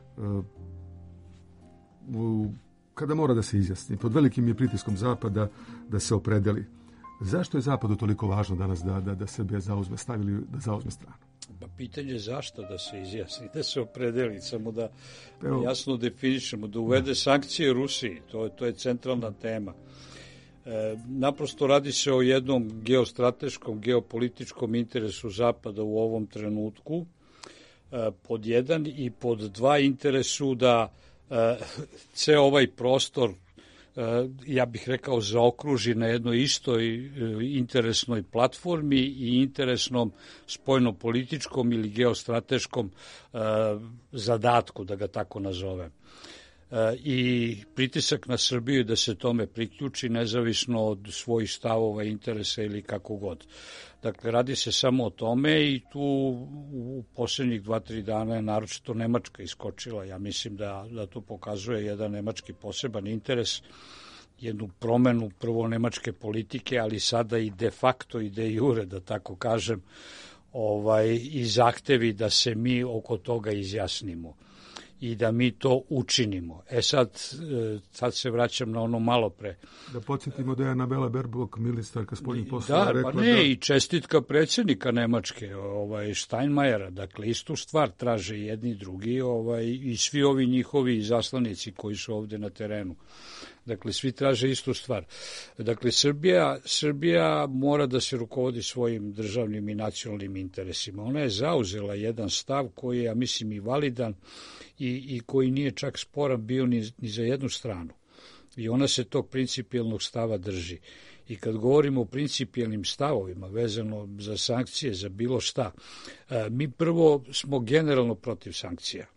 kada mora da se izjasni. Pod velikim je pritiskom Zapada da se opredeli. Zašto je Zapadu toliko važno danas da Srbija zauzme stranu? Pa pitanje je zašto da se izjasni, da se opredeli, samo da jasno definišemo, da uvede sankcije Rusiji, to je centralna tema. Naprosto radi se o jednom geostrateškom, geopolitičkom interesu Zapada u ovom trenutku, pod jedan, i pod dva interesu da ceo ovaj prostor, ja bih rekao, zaokruži na jednoj istoj interesnoj platformi i interesnom spoljnopolitičkom ili geostrateškom zadatku, da ga tako nazovem. I pritisak na Srbiju da se tome priključi nezavisno od svojih stavova, interesa ili kako god. Dakle, radi se samo o tome i tu u posljednjih 2-3 dana je naročito Nemačka iskočila. Ja mislim da to pokazuje jedan nemački poseban interes, jednu promenu prvo nemačke politike, ali sada i de facto i de jure, da tako kažem, i zahtevi da se mi oko toga izjasnimo i da mi to učinimo. Sad se vraćam na ono malo pre. Da podsjetimo da je Anabela Baerbock, ministarka spoljnih poslova, rekla i čestitka predsjednika Nemačke, Steinmeiera, dakle istu stvar traže jedni i drugi, i svi ovi njihovi zaslanici koji su ovde na terenu. Dakle, svi traže istu stvar. Dakle, Srbija mora da se rukovodi svojim državnim i nacionalnim interesima. Ona je zauzela jedan stav koji je, ja mislim, i validan i koji nije čak sporan bio ni za jednu stranu. I ona se tog principijelnog stava drži. I kad govorimo o principijelnim stavovima vezano za sankcije, za bilo šta, mi prvo smo generalno protiv sankcija.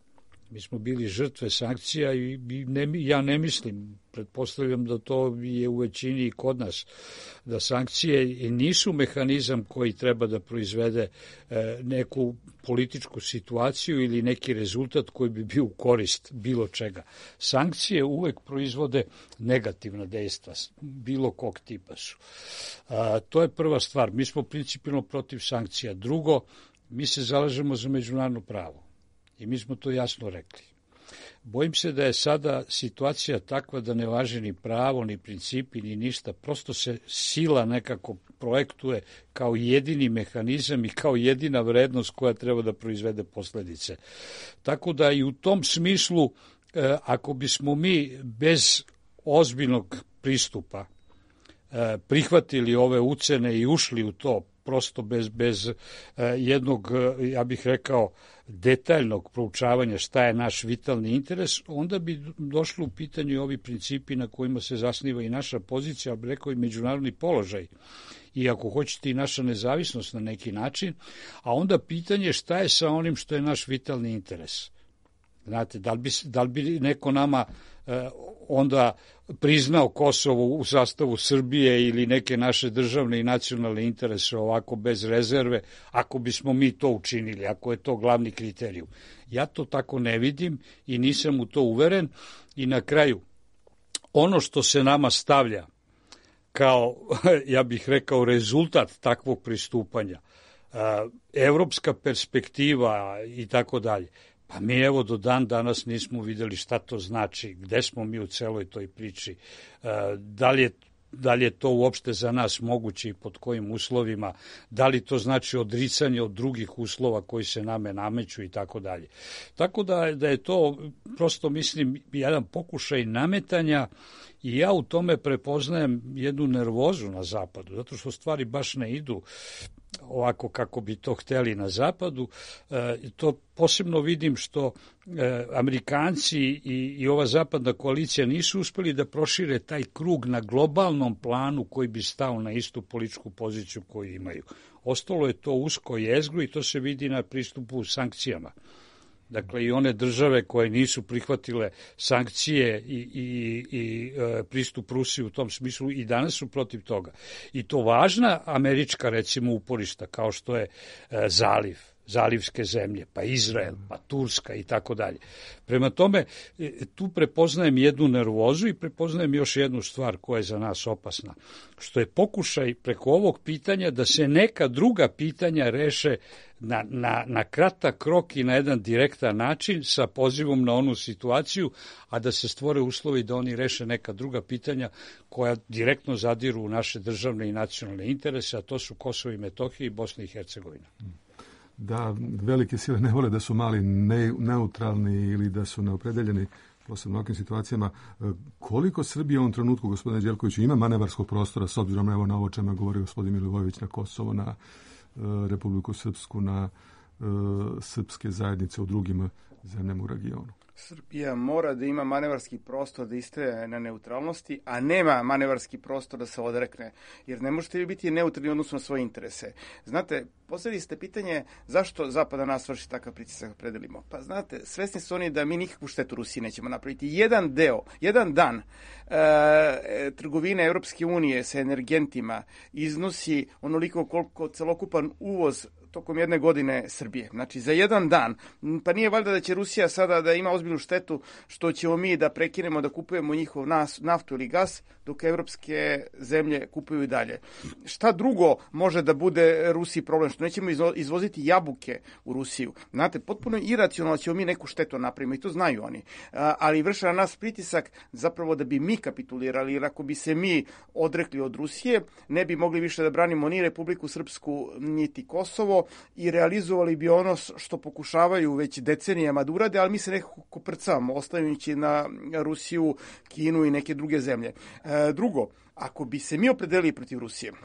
Mi smo bili žrtve sankcija i ja ne mislim, pretpostavljam da to je u većini i kod nas, da sankcije nisu mehanizam koji treba da proizvede neku političku situaciju ili neki rezultat koji bi bio u korist bilo čega. Sankcije uvek proizvode negativna dejstva, bilo kog tipa su. To je prva stvar. Mi smo principijelno protiv sankcija. Drugo, mi se zalažemo za međunarodno pravo. I mi smo to jasno rekli. Bojim se da je sada situacija takva da ne važi ni pravo, ni principi, ni ništa. Prosto se sila nekako projektuje kao jedini mehanizam i kao jedina vrednost koja treba da proizvede posledice. Tako da i u tom smislu, ako bismo mi bez ozbiljnog pristupa prihvatili ove ucene i ušli u to, prosto bez jednog, ja bih rekao, detaljnog proučavanja šta je naš vitalni interes, onda bi došlo u pitanju i ovi principi na kojima se zasniva i naša pozicija, ali rekao i međunarodni položaj. I ako hoćete i naša nezavisnost na neki način, a onda pitanje šta je sa onim što je naš vitalni interes. Znate, da li bi neko nama onda priznao Kosovo u sastavu Srbije ili neke naše državne i nacionalne interese ovako bez rezerve, ako bismo mi to učinili, ako je to glavni kriterijum. Ja to tako ne vidim i nisam u to uveren. I na kraju, ono što se nama stavlja kao, ja bih rekao, rezultat takvog pristupanja, evropska perspektiva i tako dalje, pa mi evo do dan danas nismo videli šta to znači, gde smo mi u celoj toj priči, da li je to uopšte za nas moguće i pod kojim uslovima, da li to znači odricanje od drugih uslova koji se name nameću i tako dalje. Tako da je to prosto, mislim, jedan pokušaj nametanja i ja u tome prepoznajem jednu nervozu na zapadu, zato što stvari baš ne idu ovako kako bi to hteli na zapadu. To posebno vidim što Amerikanci i ova zapadna koalicija nisu uspeli da prošire taj krug na globalnom planu koji bi stao na istu političku poziciju koju imaju. Ostalo je to usko jezgro i to se vidi na pristupu sankcijama. Dakle, i one države koje nisu prihvatile sankcije i pristup Rusiji u tom smislu i danas su protiv toga. I to važna američka, recimo, uporišta, kao što je zalivske zemlje, pa Izrael, pa Turska i tako dalje. Prema tome, tu prepoznajem jednu nervozu i prepoznajem još jednu stvar koja je za nas opasna, što je pokušaj preko ovog pitanja da se neka druga pitanja reše na kratak rok i na jedan direktan način sa pozivom na onu situaciju, a da se stvore uslovi da oni reše neka druga pitanja koja direktno zadiru u naše državne i nacionalne interese, a to su Kosovo i Metohija i Bosna i Hercegovina. Da velike sile ne vole da su mali neutralni ili da su neopredeljeni, posebno u ovakvim situacijama. Koliko Srbija u ovom trenutku, gospodine Đelkoviću, ima manevarskog prostora s obzirom na ovo čemu je govorio gospodin Milivojević, na Kosovo, na Republiku Srpsku, na srpske zajednice u drugim zemljama u regionu? Srbija mora da ima manevarski prostor da istraje na neutralnosti, a nema manevarski prostor da se odrekne, jer ne možete vi biti neutralni odnosno na svoje interese. Znate, postavili ste pitanje zašto Zapad na nas vrši takav pritisak predelimo. Pa znate, svesni su oni da mi nikakvu štetu Rusiji nećemo napraviti. Jedan dan trgovine Evropske unije sa energentima iznosi onoliko koliko celokupan uvoz tokom jedne godine Srbije. Znači, za jedan dan. Pa nije valjda da će Rusija sada da ima ozbiljnu štetu što ćemo mi da prekinemo da kupujemo njihov naftu ili gas, dok evropske zemlje kupuju i dalje. Šta drugo može da bude Rusiji problem? Što nećemo izvoziti jabuke u Rusiju. Znate, potpuno iracionalno ćemo mi neku štetu napravimo i to znaju oni. Ali vrše na nas pritisak zapravo da bi mi kapitulirali, jer ako bi se mi odrekli od Rusije, ne bi mogli više da branimo ni Republiku Srpsku, niti Kosovo, i realizovali bi ono što pokušavaju već decenijama da urade, ali mi se nekako prcamo, ostavljajući na Rusiju, Kinu i neke druge zemlje. Drugo, ako bi se mi opredelili protiv Rusije,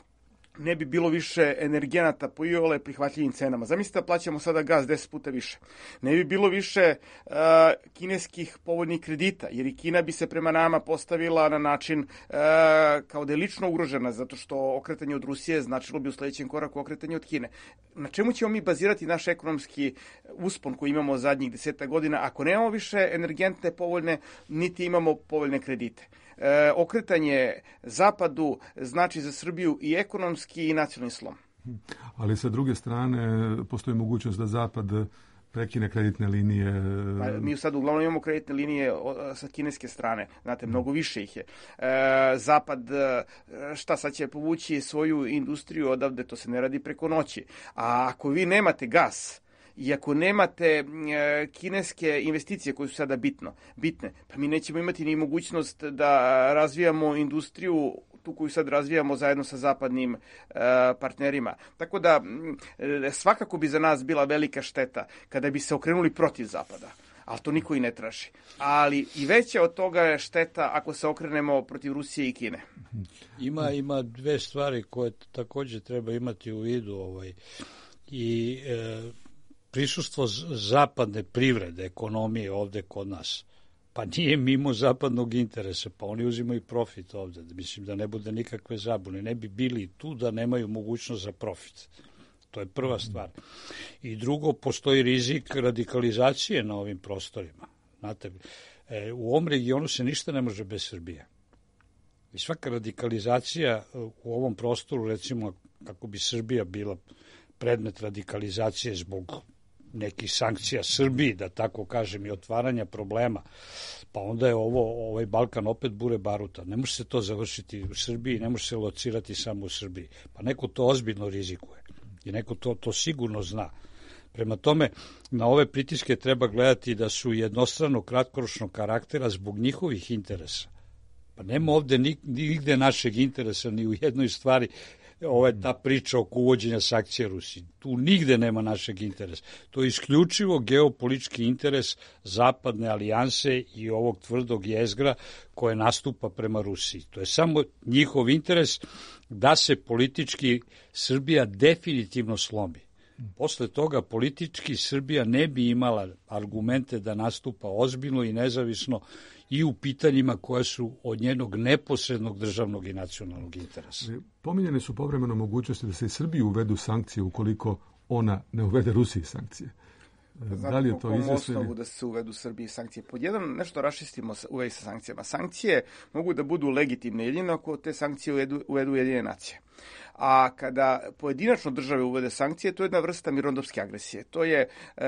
ne bi bilo više energenata po iole prihvatljivim cenama. Zamislite da plaćamo sada gas 10 puta više. Ne bi bilo više kineskih povoljnih kredita, jer i Kina bi se prema nama postavila na način kao da je lično ugrožena, zato što okretanje od Rusije značilo bi u sledećem koraku okretanje od Kine. Na čemu ćemo mi bazirati naš ekonomski uspon koji imamo zadnjih 10 godina ako nemamo više energentne povoljne, niti imamo povoljne kredite? Okretanje zapadu znači za Srbiju i ekonomski i nacionalni slom. Ali sa druge strane postoji mogućnost da zapad prekine kreditne linije. Mi sad uglavnom imamo kreditne linije sa kineske strane, znate, mnogo više ih je. Zapad, šta sad će povući svoju industriju odavde, to se ne radi preko noći. A ako vi nemate gas, i ako nemate kineske investicije koje su sada bitne, pa mi nećemo imati ni mogućnost da razvijamo industriju tu koju sad razvijamo zajedno sa zapadnim partnerima. Tako da svakako bi za nas bila velika šteta kada bi se okrenuli protiv zapada. Ali to niko i ne traži. Ali i veća od toga je šteta ako se okrenemo protiv Rusije i Kine. Ima dve stvari koje takođe treba imati u vidu. Prisustvo zapadne privrede, ekonomije ovde kod nas, pa nije mimo zapadnog interesa, pa oni uzimaju profit ovde. Mislim da ne bude nikakve zabune. Ne bi bili tu da nemaju mogućnost za profit. To je prva stvar. I drugo, postoji rizik radikalizacije na ovim prostorima. Znate, u ovom regionu se ništa ne može bez Srbije. I svaka radikalizacija u ovom prostoru, recimo, kako bi Srbija bila predmet radikalizacije zbog nekih sankcija Srbiji, da tako kažem, i otvaranja problema, pa onda je ovaj Balkan opet bure baruta. Ne može se to završiti u Srbiji, ne može se locirati samo u Srbiji. Pa neko to ozbiljno rizikuje i neko to sigurno zna. Prema tome, na ove pritiske treba gledati da su jednostrano kratkoročnog karaktera zbog njihovih interesa. Pa nema ovde nigde našeg interesa ni u jednoj stvari. Ovo je ta priča oko uvođenja sankcija Rusiji. Tu nigde nema našeg interesa. To je isključivo geopolitički interes zapadne alijanse i ovog tvrdog jezgra koje nastupa prema Rusiji. To je samo njihov interes da se politički Srbija definitivno slomi. Posle toga politički Srbija ne bi imala argumente da nastupa ozbiljno i nezavisno i u pitanjima koja su od njenog neposrednog državnog i nacionalnog interesa. Pominjene su povremeno mogućnosti da se i Srbiji uvedu sankcije ukoliko ona ne uvede Rusiji sankcije. Da li je to izvesno? Da se uvedu Srbiji sankcije. Pod jedan, nešto raščistimo u vezi sa sankcijama. Sankcije mogu da budu legitimne jedino ako te sankcije uvedu Ujedinjene nacije. A kada pojedinačno države uvede sankcije, to je jedna vrsta mirnodopske agresije. To je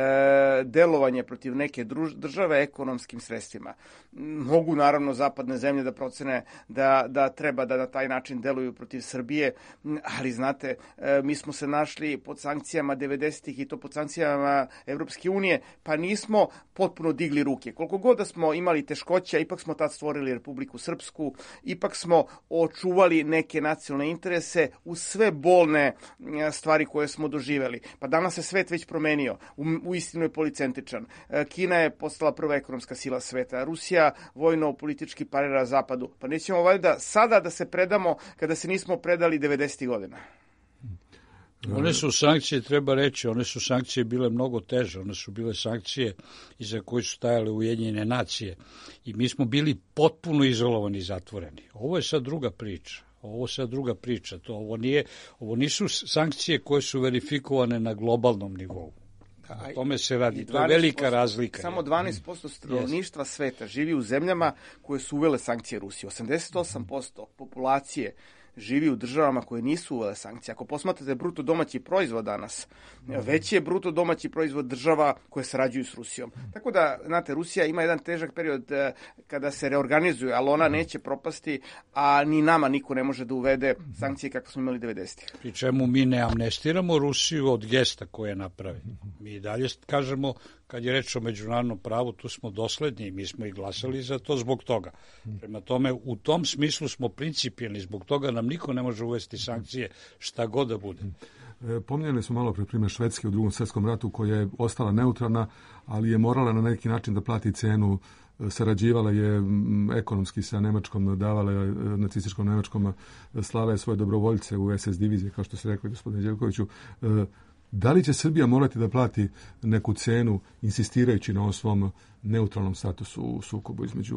delovanje protiv neke države ekonomskim sredstvima. Mogu naravno zapadne zemlje da procene da treba da na taj način deluju protiv Srbije, ali znate, mi smo se našli pod sankcijama 90-ih i to pod sankcijama Evropske unije, pa nismo potpuno digli ruke. Koliko god da smo imali teškoća, ipak smo tad stvorili Republiku Srpsku, ipak smo očuvali neke nacionalne interese u sve bolne stvari koje smo doživeli. Pa danas se svet već promenio. Uistinu je policentričan. Kina je postala prva ekonomska sila sveta. Rusija vojno-politički parira Zapadu. Pa nećemo valjda sada da se predamo kada se nismo predali 90. godina. One su sankcije, treba reći, one su sankcije bile mnogo teže. One su bile sankcije iza koje su stajale Ujedinjene nacije. I mi smo bili potpuno izolovani i zatvoreni. Ovo je sad druga priča. Ovo nisu sankcije koje su verifikovane na globalnom nivou. O tome se radi. To je velika razlika. Samo 12% stanovništva sveta živi u zemljama koje su uvele sankcije Rusije. 88% populacije živi u državama koje nisu uvele sankcije. Ako posmatrate bruto domaći proizvod danas, veći je bruto domaći proizvod država koje sarađuju s Rusijom. Tako da, znate, Rusija ima jedan težak period kada se reorganizuje, ali ona neće propasti, a ni nama niko ne može da uvede sankcije kako smo imali 90-ih. Pri čemu mi ne amnestiramo Rusiju od gesta koje napravi. Mi dalje kažemo, kad je reč o međunarodnom pravu, tu smo dosledni i mi smo i glasali za to zbog toga. Prema tome, u tom smislu smo principijelni, zbog toga nam niko ne može uvesti sankcije šta god da bude. Pominjali smo malo pre primjer Švedske u Drugom svjetskom ratu koja je ostala neutralna, ali je morala na neki način da plati cenu sarađivala je ekonomski sa Nemačkom, davala je nacističkom Nemačkom, slala je svoje dobrovoljce u SS divizije, kao što ste rekli, gospodine Đevkoviću. Da li će Srbija morati da plati neku cenu insistirajući na ovom svom neutralnom statusu u sukobu između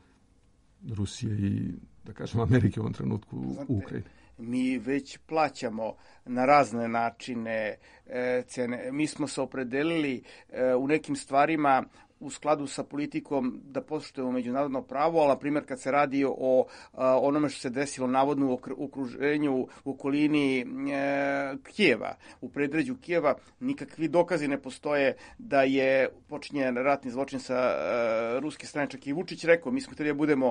Rusije i, da kažem, Amerike u ovom trenutku u Ukrajini? Mi već plaćamo na razne načine cene. Mi smo se opredelili u nekim stvarima u skladu sa politikom da poštujemo međunarodno pravo, ali na primjer kad se radi o onome što se desilo navodno u okruženju u okolini Kijeva, u predgrađu Kijeva, nikakvi dokazi ne postoje da je počinjen ratni zločin sa ruske strane. Čak i Vučić rekao, mi smo htjeli da budemo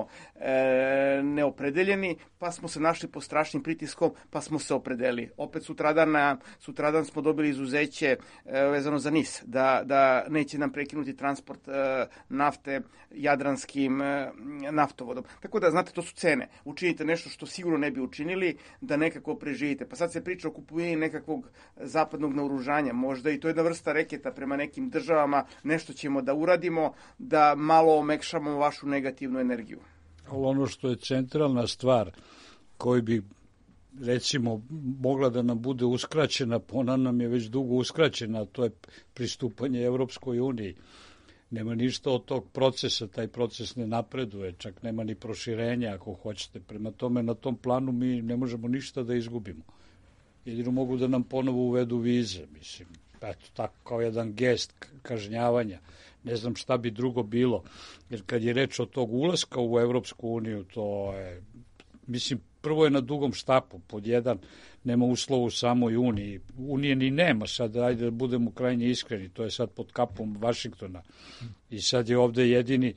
neopredeljeni, pa smo se našli pod strašnim pritiskom, pa smo se opredelili. Opet sutradan smo dobili izuzeće vezano za NIS, da neće nam prekinuti transport nafte jadranskim naftovodom. Tako da, znate, to su cene. Učinite nešto što sigurno ne bi učinili, da nekako preživite. Pa sad se priča o kupovini nekakvog zapadnog naoružanja. Možda i to je jedna vrsta reketa prema nekim državama. Nešto ćemo da uradimo, da malo omekšamo vašu negativnu energiju. Ali ono što je centralna stvar koju bi, recimo, mogla da nam bude uskraćena, ona nam je već dugo uskraćena, to je pristupanje Evropskoj uniji. Nema ništa od tog procesa, taj proces ne napreduje, čak nema ni proširenja ako hoćete. Prema tome, na tom planu mi ne možemo ništa da izgubimo. Jedino mogu da nam ponovo uvedu vize, mislim. Eto, tako kao jedan gest kažnjavanja. Ne znam šta bi drugo bilo. Jer kad je reč o tog ulaska u Evropsku uniju, to je, mislim, prvo je na dugom štapu, pod jedan, nema uslova u samoj Uniji. Unije ni nema sad, ajde da budemo krajnje iskreni, to je sad pod kapom Vašingtona. I sad je ovde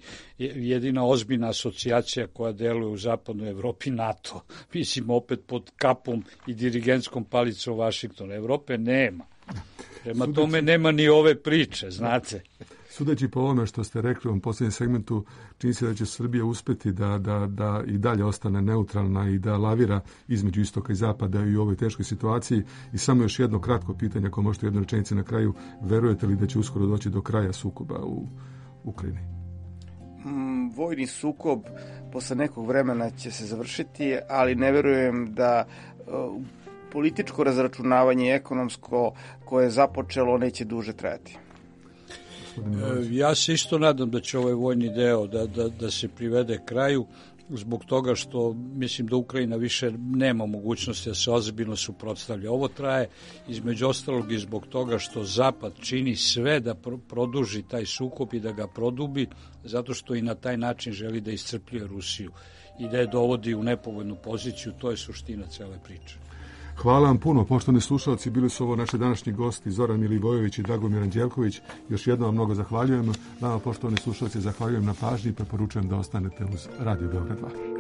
jedina ozbiljna asocijacija koja deluje u zapadnoj Evropi, NATO. Mislim, opet pod kapom i dirigentskom palicom Vašingtona. Evrope nema. Prema tome nema ni ove priče, znate. Sudeći po ovome što ste rekli u ovom posljednjem segmentu, čini se da će Srbija uspeti da i dalje ostane neutralna i da lavira između istoka i zapada i u ovoj teškoj situaciji. I samo još jedno kratko pitanje, ako možete jednu rečenicu na kraju, verujete li da će uskoro doći do kraja sukoba u Ukrajini? Vojni sukob posle nekog vremena će se završiti, ali ne verujem da političko razračunavanje i ekonomsko koje je započelo neće duže trajati. Ja se isto nadam da će ovaj vojni deo da se privede kraju, zbog toga što mislim da Ukrajina više nema mogućnosti da se ozbiljno suprotstavlja. Ovo traje između ostalog i zbog toga što Zapad čini sve da produži taj sukob i da ga produbi, zato što i na taj način želi da iscrpljuje Rusiju i da je dovodi u nepovoljnu poziciju. To je suština cele priče. Hvala vam puno, poštovani slušalci, bili su ovo naši današnji gosti Zoran Milivojević i Dragomir Anđelković. Još jednom vam mnogo zahvaljujem. Vama, poštovani slušalci, zahvaljujem na pažnji i preporučujem da ostanete uz Radio Beograd 2.